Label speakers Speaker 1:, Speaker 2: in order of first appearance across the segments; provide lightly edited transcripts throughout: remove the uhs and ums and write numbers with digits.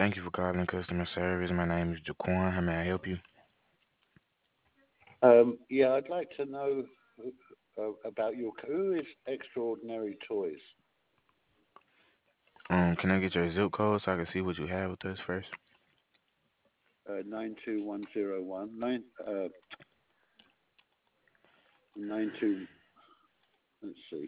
Speaker 1: Thank you for calling customer service. My name is Jaquan. How may I help you?
Speaker 2: Yeah, I'd like to know about who is Extraordinary Toys?
Speaker 1: Can I get your zip code so I can see what you have with us first?
Speaker 2: 92101 92. Let's see.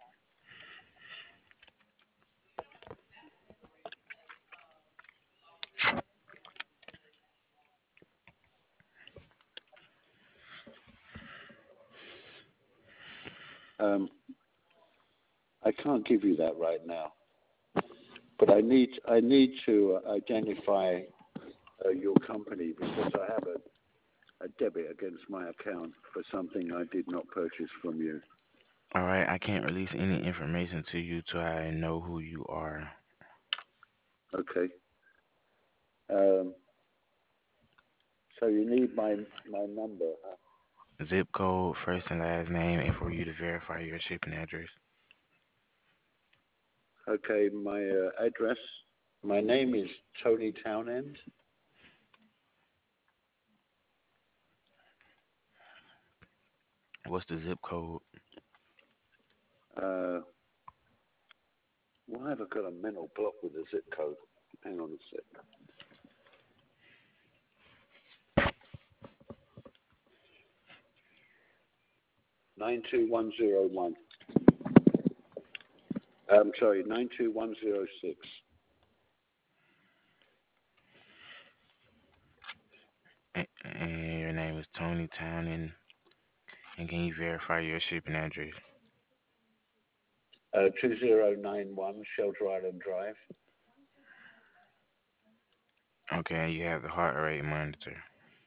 Speaker 2: Um, I can't give you that right now, but I need to identify your company because I have a debit against my account for something I did not purchase from you.
Speaker 1: All right, I can't release any information to you till I know who you are.
Speaker 2: Okay. Um, so you need my number. Huh?
Speaker 1: Zip code, first and last name, and for you to verify your shipping address.
Speaker 2: Okay, my address. My name is Tony Townend.
Speaker 1: What's the zip code?
Speaker 2: Uh, why have I got a mental block with the zip code? Hang on a sec. 92101. I'm sorry, 92106.
Speaker 1: And your name is Tony Town, and can you verify your shipping address?
Speaker 2: 2091 Shelter Island Drive.
Speaker 1: Okay, you have the heart rate monitor.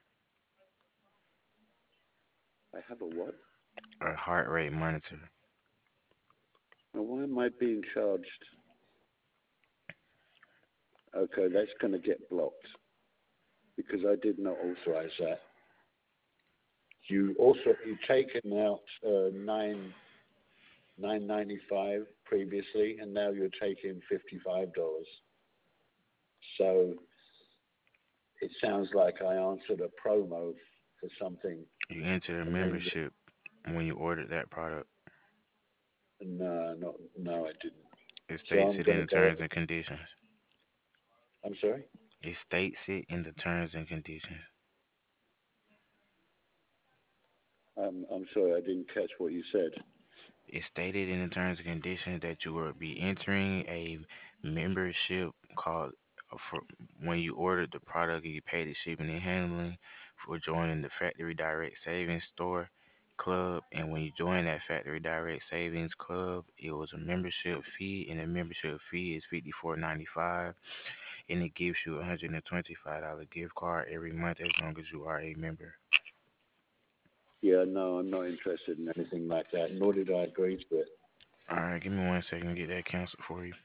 Speaker 2: I have a what?
Speaker 1: A heart rate monitor.
Speaker 2: Now, why am I being charged? Okay, that's going to get blocked because I did not authorize that. You've taken out 995 previously, and now you're taking $55. So it sounds like I answered a promo for something,
Speaker 1: You entered a
Speaker 2: and then
Speaker 1: membership when you ordered that product.
Speaker 2: no, not no, I didn't.
Speaker 1: It
Speaker 2: So
Speaker 1: states
Speaker 2: I'm
Speaker 1: it
Speaker 2: going
Speaker 1: in
Speaker 2: to
Speaker 1: the
Speaker 2: go.
Speaker 1: terms and conditions.
Speaker 2: I'm sorry.
Speaker 1: It states it in the terms and conditions.
Speaker 2: I'm sorry, I didn't catch what you said.
Speaker 1: It's stated in the terms and conditions that you will be entering a membership called for when you ordered the product and you paid the shipping and handling for joining the Factory Direct Savings Store Club. And when you join that Factory Direct Savings Club, it was a membership fee, and the membership fee is $54.95, and it gives you a $125 gift card every month as long as you are a member.
Speaker 2: Yeah, no, I'm not interested in anything like that, nor did I agree to it.
Speaker 1: All right, give me 1 second to get that canceled for you.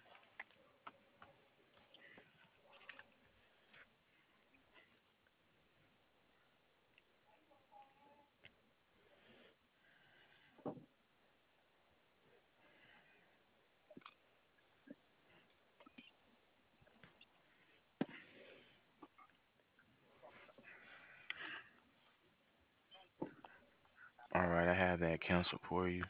Speaker 1: All right, I have that canceled for you.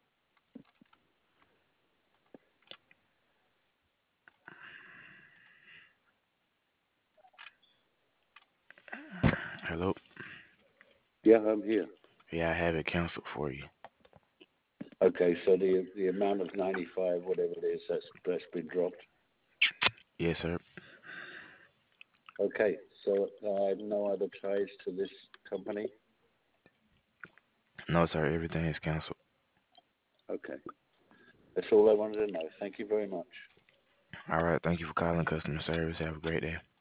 Speaker 1: Hello.
Speaker 2: Yeah, I'm here.
Speaker 1: Yeah, I have it canceled for you.
Speaker 2: Okay, so the amount of 95, whatever it is, that's been dropped.
Speaker 1: Yes, sir.
Speaker 2: Okay, so I have no other ties to this company.
Speaker 1: No, sir. Everything is canceled.
Speaker 2: Okay, that's all I wanted to know. Thank you very much.
Speaker 1: All right. Thank you for calling customer service. Have a great day.